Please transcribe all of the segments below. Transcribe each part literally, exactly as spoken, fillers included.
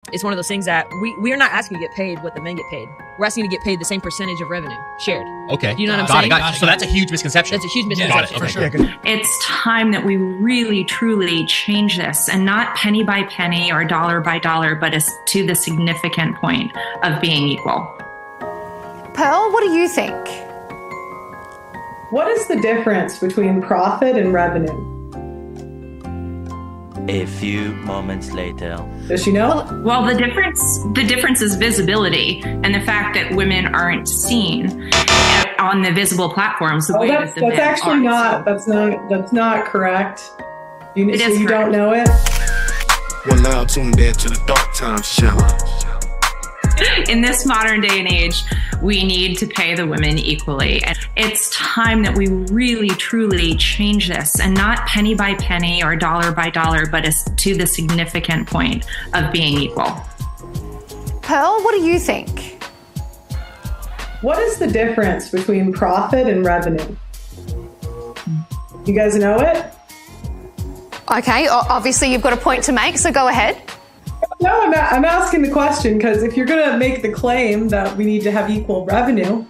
It's one of those things that we, we are not asking to get paid what the men get paid. We're asking to get paid the same percentage of revenue shared. Okay. Do you know what I'm got saying? It, got it. So that's a huge misconception. That's a huge misconception. Got it. Okay. For sure. It's time that we really, truly change this, and not penny by penny or dollar by dollar, but as to the significant point of being equal. Pearl, what do you think? What is the difference between profit and revenue? A few moments later. Does she know? Well, the difference the difference is visibility, and the fact that women aren't seen on the visible platforms the oh, way that's, that the that's men actually are. not that's not that's not correct. You, It so is you correct. don't know it? Well, now tuned in to the Dark Times show. In this modern day and age, we need to pay the women equally. And it's time that we really, truly change this, and not penny by penny or dollar by dollar, but as to the significant point of being equal. Pearl, what do you think? What is the difference between profit and revenue? You guys know it? Okay, o- obviously you've got a point to make, so go ahead. No, I'm, a- I'm asking the question because if you're going to make the claim that we need to have equal revenue,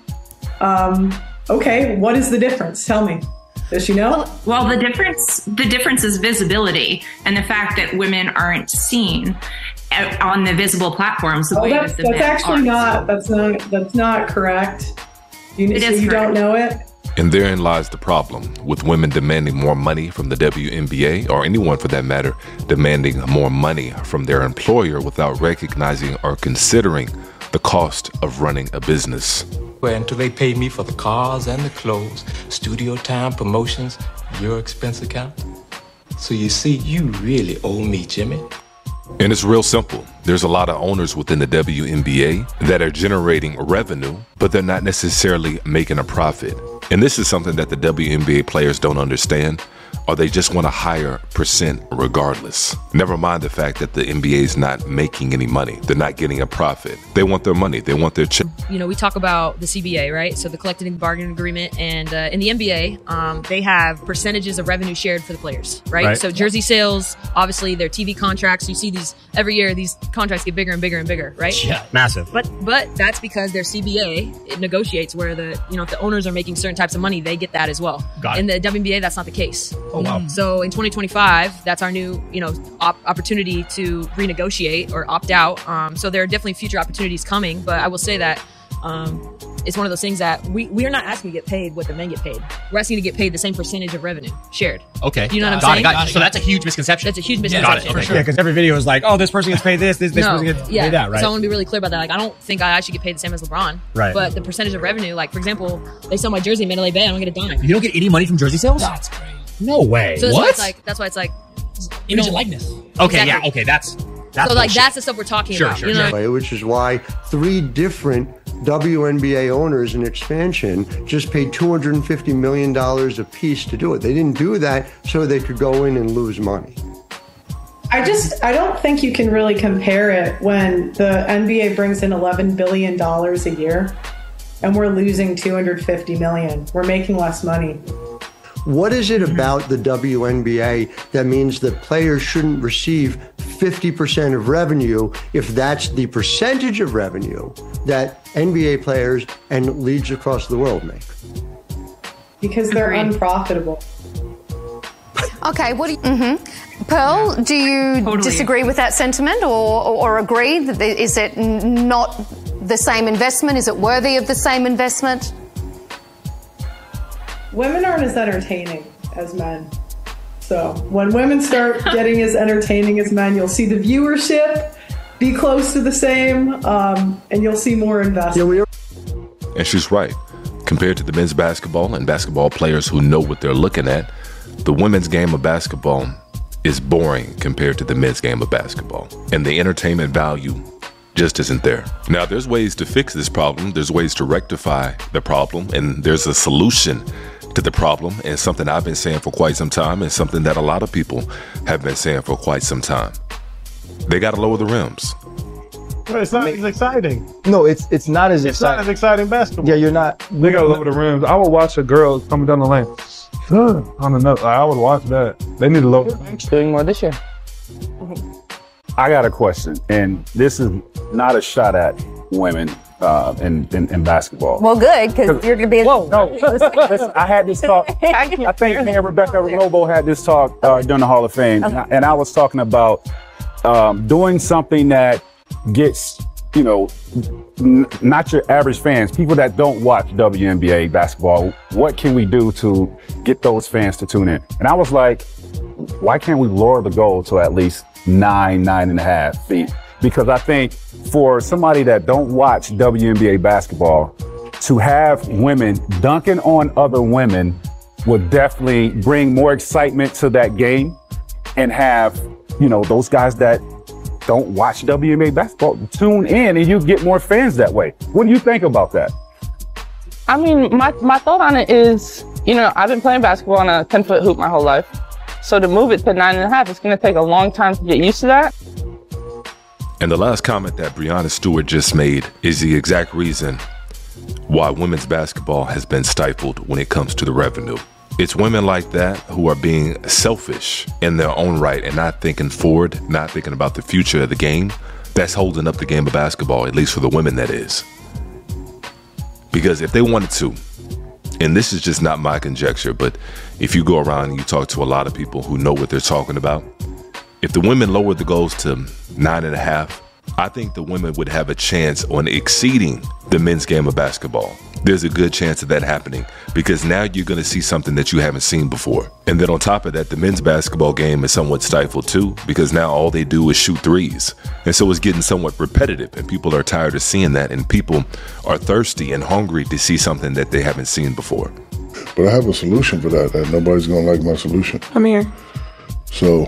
um, okay, what is the difference? Tell me. Does she know? Well, well, the difference the difference is visibility, and the fact that women aren't seen on the visible platforms the oh, way that's, that the that's men actually are. not. That's not. That's not correct. You, It so is you don't correct. know it. And therein lies the problem, with women demanding more money from the W N B A, or anyone for that matter, demanding more money from their employer without recognizing or considering the cost of running a business. Well, until they pay me for the cars and the clothes, studio time, promotions, your expense account. So you see, you really owe me, Jimmy. And it's real simple. There's a lot of owners within the W N B A that are generating revenue, but they're not necessarily making a profit. And this is something that the W N B A players don't understand, or they just want a higher percent regardless. Never mind the fact that the N B A is not making any money. They're not getting a profit. They want their money. They want their check. You know, we talk about the C B A, right? So the collective bargaining agreement, and uh, in the N B A, um, they have percentages of revenue shared for the players, right? Right. So jersey sales, obviously their T V contracts. You see these every year. These contracts get bigger and bigger and bigger, right? Yeah, massive. But but that's because their C B A it negotiates where the you know if the owners are making certain types of money, they get that as well. Got it. In the W N B A, that's not the case. Oh wow. So in twenty twenty-five, that's our new, you know, op- opportunity to renegotiate or opt out. Um, so there are definitely future opportunities coming, but I will say that um, it's one of those things that we, we are not asking to get paid what the men get paid. We're asking to get paid the same percentage of revenue shared. Okay. You know what I'm got saying? It, got it. So that's a huge misconception. That's a huge Got it. misconception. Okay. For sure. Yeah, because every video is like, oh, this person gets paid this, this, this no, person gets yeah. paid that, right? So I want to be really clear about that. Like, I don't think I should get paid the same as LeBron. Right. But the percentage of revenue, like, for example, they sell my jersey in Mandalay Bay, I don't get a dime. You don't get any money from jersey sales? That's crazy. No way. So that's what? why it's like, that's why it's like, you Image know, and likeness. Okay, Exactly. yeah, okay, that's that's so like bullshit. that's the stuff we're talking Sure, about. sure, you know? sure. Which is why three different W N B A owners in expansion just paid two hundred fifty million dollars a piece to do it. They didn't do that so they could go in and lose money. I just I don't think you can really compare it when the N B A brings in eleven billion dollars a year, and we're losing two hundred fifty million. We're making less money. What is it about the W N B A that means that players shouldn't receive fifty percent of revenue if that's the percentage of revenue that N B A players and leagues across the world make? Because they're Agreed. unprofitable. Okay, what do you... Mm-hmm. Pearl, do you Totally. disagree with that sentiment, or, or, or agree? That there- Is it n- not the same investment? Is it worthy of the same investment? Women aren't as entertaining as men. So when women start getting as entertaining as men, you'll see the viewership be close to the same, um, and you'll see more investment. Yeah, we are- And she's right. Compared to the men's basketball and basketball players who know what they're looking at, the women's game of basketball is boring compared to the men's game of basketball. And the entertainment value just isn't there. Now, there's ways to fix this problem. There's ways to rectify the problem. And there's a solution to the problem, and something I've been saying for quite some time, and something that a lot of people have been saying for quite some time. They got to lower the rims. Well, it's not as exciting. No, it's it's not as It's not exciting. as exciting basketball. Yeah, you're not. They gotta lower the rims. I would watch a girl coming down the lane. On the nut, I would watch that. They need to lower. Doing more this year. I got a question, and this is not a shot at women uh, in, in in basketball. Well, good, because you're going to be. Whoa, no, listen, listen, I had this talk. I think me and Rebecca Lobo had this talk uh, during the Hall of Fame, okay. and, I, and I was talking about um, doing something that gets, you know, n- not your average fans, people that don't watch W N B A basketball. What can we do to get those fans to tune in? And I was like, why can't we lower the goal to at least nine, nine and a half feet? Because I think for somebody that don't watch W N B A basketball, to have women dunking on other women would definitely bring more excitement to that game, and have, you know, those guys that don't watch W N B A basketball tune in, and you get more fans that way. What do you think about that? I mean, my, my thought on it is, you know, I've been playing basketball on a ten foot hoop my whole life. So to move it to nine and a half, it's going to take a long time to get used to that. And the last comment that Breanna Stewart just made is the exact reason why women's basketball has been stifled when it comes to the revenue. It's women like that who are being selfish in their own right and not thinking forward, not thinking about the future of the game, that's holding up the game of basketball, at least for the women, that is. Because if they wanted to, and this is just not my conjecture, but if you go around and you talk to a lot of people who know what they're talking about, if the women lowered the goals to nine and a half, I think the women would have a chance on exceeding the men's game of basketball. There's a good chance of that happening, because now you're going to see something that you haven't seen before. And then on top of that, the men's basketball game is somewhat stifled too, because now all they do is shoot threes. And so it's getting somewhat repetitive, and people are tired of seeing that, and people are thirsty and hungry to see something that they haven't seen before. But I have a solution for that, and nobody's going to like my solution. I'm here. So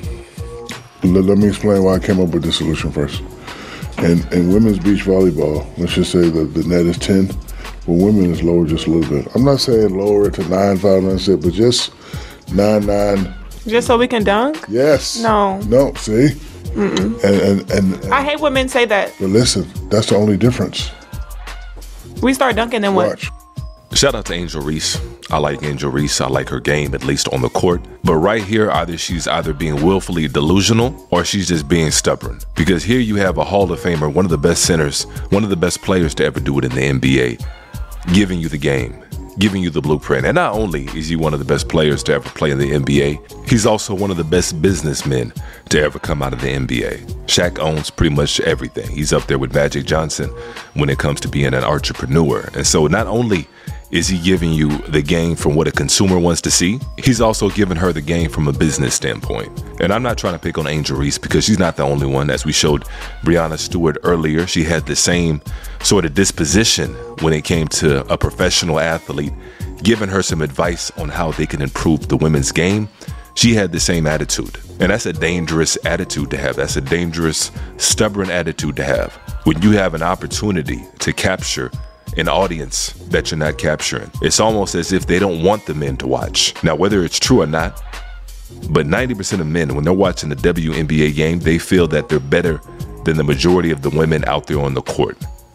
let, let me explain why I came up with this solution first. In, in women's beach volleyball, let's just say that the net is ten. For women, it's lower just a little bit. I'm not saying lower it to nine, five, nine, six, but just nine, nine. Just so we can dunk? Yes. No. No, see? Mm-mm. And, and, and, and I hate when men say that. But listen, that's the only difference. We start dunking, then what? Watch. Shout out to Angel Reese. I like Angel Reese. I like her game, at least on the court. But right here, either she's either being willfully delusional or she's just being stubborn. Because here you have a Hall of Famer, one of the best centers, one of the best players to ever do it in the N B A, giving you the game, giving you the blueprint. And not only is he one of the best players to ever play in the N B A, he's also one of the best businessmen to ever come out of the N B A. Shaq owns pretty much everything. He's up there with Magic Johnson when it comes to being an entrepreneur. And so not only is he giving you the game from what a consumer wants to see, he's also giving her the game from a business standpoint. And I'm not trying to pick on Angel Reese, because she's not the only one. As we showed Breanna Stewart earlier, she had the same sort of disposition when it came to a professional athlete, giving her some advice on how they can improve the women's game. She had the same attitude. And that's a dangerous attitude to have. That's a dangerous, stubborn attitude to have. When you have an opportunity to capture an audience that you're not capturing, it's almost as if they don't want the men to watch. Now, whether it's true or not, but ninety percent of men, when they're watching the W N B A game, they feel that they're better than the majority of the women out there on the court.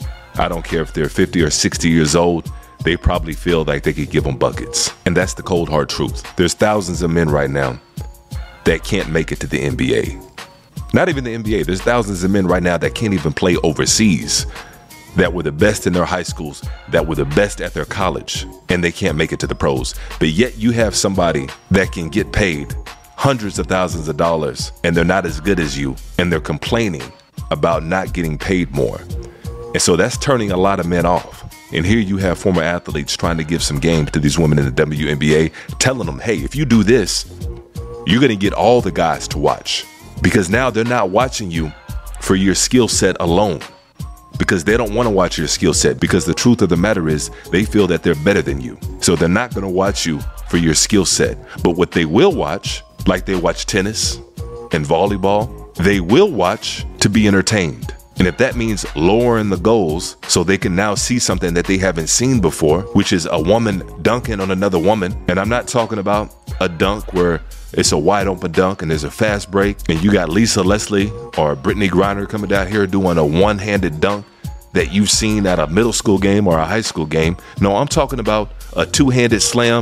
I don't care if they're fifty or sixty years old, they probably feel like they could give them buckets. And that's the cold hard truth. There's thousands of men right now that can't make it to the N B A. Not even the N B A. There's thousands of men right now that can't even play overseas, that were the best in their high schools, that were the best at their college, and they can't make it to the pros. But yet you have somebody that can get paid hundreds of thousands of dollars, and they're not as good as you, and they're complaining about not getting paid more. And so that's turning a lot of men off. And here you have former athletes trying to give some game to these women in the W N B A, telling them, hey, if you do this, you're gonna get all the guys to watch. Because now they're not watching you for your skill set alone, because they don't want to watch your skill set, because the truth of the matter is they feel that they're better than you. So they're not going to watch you for your skill set. But what they will watch, like they watch tennis and volleyball, they will watch to be entertained. And if that means lowering the goals so they can now see something that they haven't seen before, which is a woman dunking on another woman. And I'm not talking about a dunk where it's a wide open dunk and there's a fast break and you got Lisa Leslie or Brittany Griner coming down here doing a one-handed dunk that you've seen at a middle school game or a high school game. No, I'm talking about a two-handed slam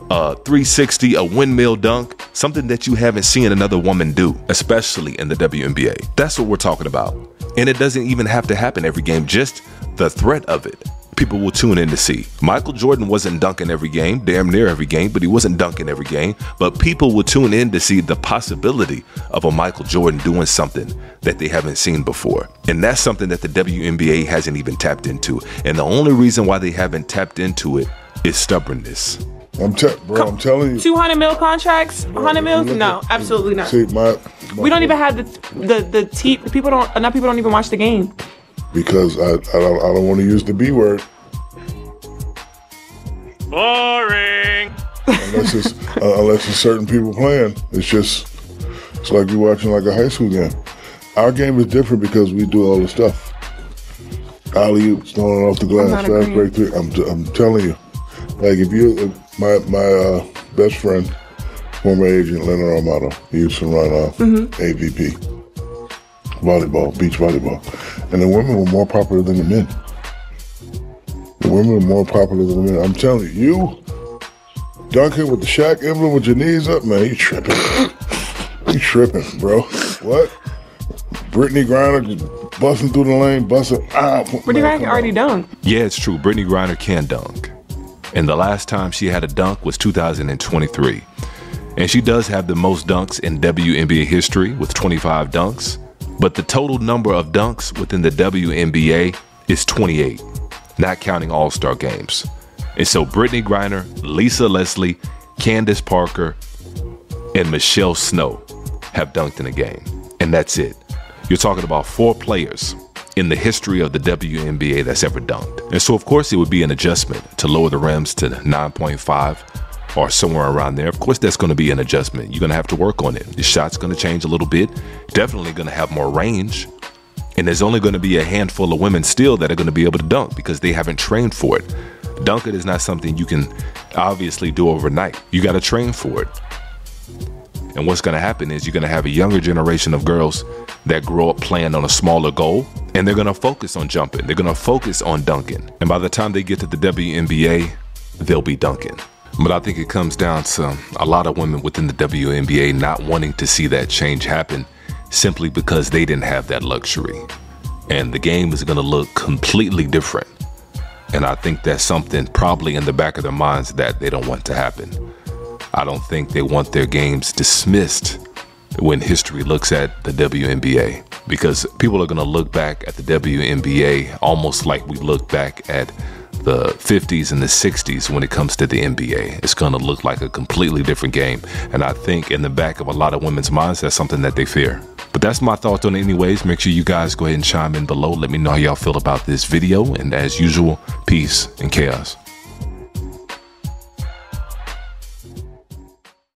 a three sixty, a windmill dunk, something that you haven't seen another woman do, especially in the W N B A. That's what we're talking about. And it doesn't even have to happen every game, just the threat of it. People will tune in to see. Michael Jordan wasn't dunking every game, damn near every game, but he wasn't dunking every game. But people will tune in to see the possibility of a Michael Jordan doing something that they haven't seen before. And that's something that the W N B A hasn't even tapped into. And the only reason why they haven't tapped into it is stubbornness. I'm te- bro, I'm telling you. two hundred mil contracts? one hundred mils? No, absolutely not. See, my, my we don't even have the the the te- people don't enough people don't even watch the game. Because I I don't, I don't want to use the B word. Boring. Unless it's uh, unless it's certain people playing, it's just it's like you're watching like a high school game. Our game is different because we do all the stuff. Alley-oops, throwing off the glass, fast break three. I'm t- I'm telling you, like if you if my my uh, best friend, former agent Leonard Armato, he used to run uh, Mm-hmm. A V P, volleyball, beach volleyball, and the women were more popular than the men. The women are more popular than the men. I'm telling you, you dunking with the Shaq emblem with your knees up, man, you tripping. You tripping, bro. What? Brittany Griner just busting through the lane, busting. Ah, Brittany Griner already dunked. Yeah, it's true. Brittany Griner can dunk. And the last time she had a dunk was two thousand twenty-three. And she does have the most dunks in W N B A history with twenty-five dunks. But the total number of dunks within the W N B A is twenty-eight, not counting All-Star games. And so Brittany Griner, Lisa Leslie, Candace Parker, and Michelle Snow have dunked in a game. And that's it. You're talking about four players in the history of the W N B A that's ever dunked. And so, of course, it would be an adjustment to lower the rims to nine point five or somewhere around there. Of course, that's going to be an adjustment. You're going to have to work on it. The shot's going to change a little bit. Definitely going to have more range. And there's only going to be a handful of women still that are going to be able to dunk because they haven't trained for it. Dunking is not something you can obviously do overnight. You got to train for it. And what's going to happen is you're going to have a younger generation of girls that grow up playing on a smaller goal, and they're going to focus on jumping. They're going to focus on dunking. And by the time they get to the W N B A, they'll be dunking. But I think it comes down to a lot of women within the W N B A not wanting to see that change happen simply because they didn't have that luxury. And the game is going to look completely different. And I think that's something probably in the back of their minds that they don't want to happen. I don't think they want their games dismissed when history looks at the W N B A, because people are going to look back at the W N B A almost like we look back at the fifties and the sixties when it comes to the N B A. It's going to look like a completely different game. And I think in the back of a lot of women's minds, that's something that they fear. But that's my thoughts on it anyways. Make sure you guys go ahead and chime in below. Let me know how y'all feel about this video. And as usual, peace and chaos.